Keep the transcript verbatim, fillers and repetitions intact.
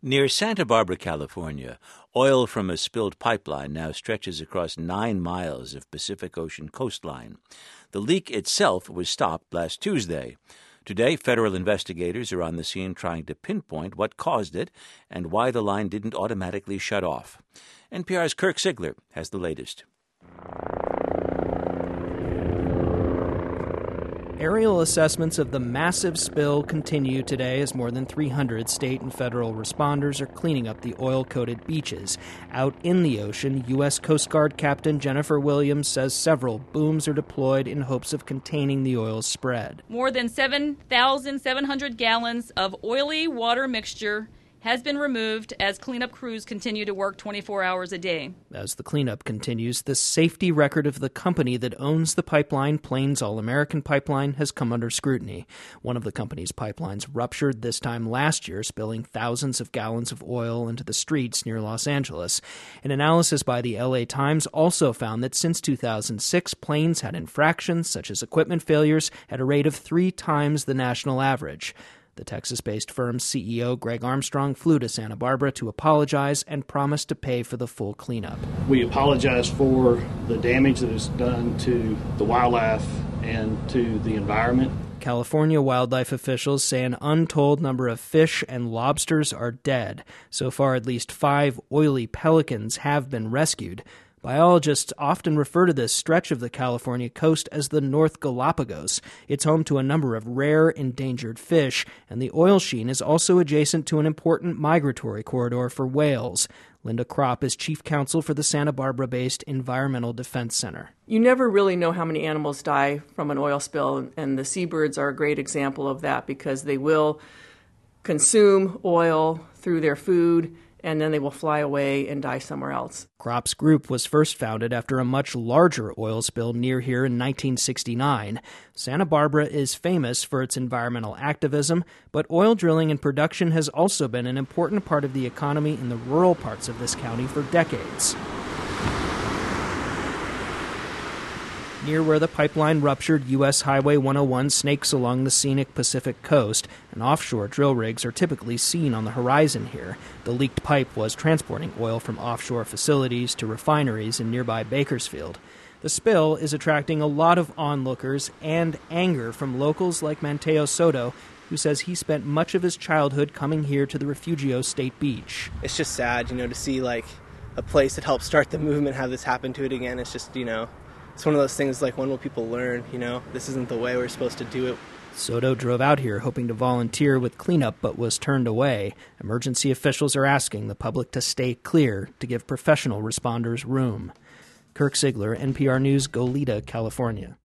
Near Santa Barbara, California, oil from a spilled pipeline now stretches across nine miles of Pacific Ocean coastline. The leak itself was stopped last Tuesday. Today, federal investigators are on the scene trying to pinpoint what caused it and why the line didn't automatically shut off. N P R's Kirk Siegler has the latest. Aerial assessments of the massive spill continue today as more than three hundred state and federal responders are cleaning up the oil-coated beaches. Out in the ocean, U S Coast Guard Captain Jennifer Williams says several booms are deployed in hopes of containing the oil's spread. More than seven thousand seven hundred gallons of oily water mixture has been removed as cleanup crews continue to work twenty-four hours a day. As the cleanup continues, the safety record of the company that owns the pipeline, Plains All American Pipeline, has come under scrutiny. One of the company's pipelines ruptured this time last year, spilling thousands of gallons of oil into the streets near Los Angeles. An analysis by the L A Times also found that since two thousand six, Plains had infractions, such as equipment failures, at a rate of three times the national average. The Texas-based firm's C E O, Greg Armstrong, flew to Santa Barbara to apologize and promised to pay for the full cleanup. We apologize for the damage that is done to the wildlife and to the environment. California wildlife officials say an untold number of fish and lobsters are dead. So far, at least five oily pelicans have been rescued. Biologists often refer to this stretch of the California coast as the North Galapagos. It's home to a number of rare, endangered fish, and the oil sheen is also adjacent to an important migratory corridor for whales. Linda Kropp is chief counsel for the Santa Barbara-based Environmental Defense Center. You never really know how many animals die from an oil spill, and the seabirds are a great example of that because they will consume oil through their food, and then they will fly away and die somewhere else. Kropp's group was first founded after a much larger oil spill near here in nineteen sixty-nine. Santa Barbara is famous for its environmental activism, but oil drilling and production has also been an important part of the economy in the rural parts of this county for decades. Near where the pipeline ruptured, U S Highway one oh one snakes along the scenic Pacific coast, and offshore drill rigs are typically seen on the horizon here. The leaked pipe was transporting oil from offshore facilities to refineries in nearby Bakersfield. The spill is attracting a lot of onlookers and anger from locals like Mateo Soto, who says he spent much of his childhood coming here to the Refugio State Beach. It's just sad, you know, to see, like, a place that helped start the movement have this happen to it again. It's just, you know, it's one of those things like, when will people learn, you know? This isn't the way we're supposed to do it. Soto drove out here hoping to volunteer with cleanup but was turned away. Emergency officials are asking the public to stay clear to give professional responders room. Kirk Siegler, N P R News, Goleta, California.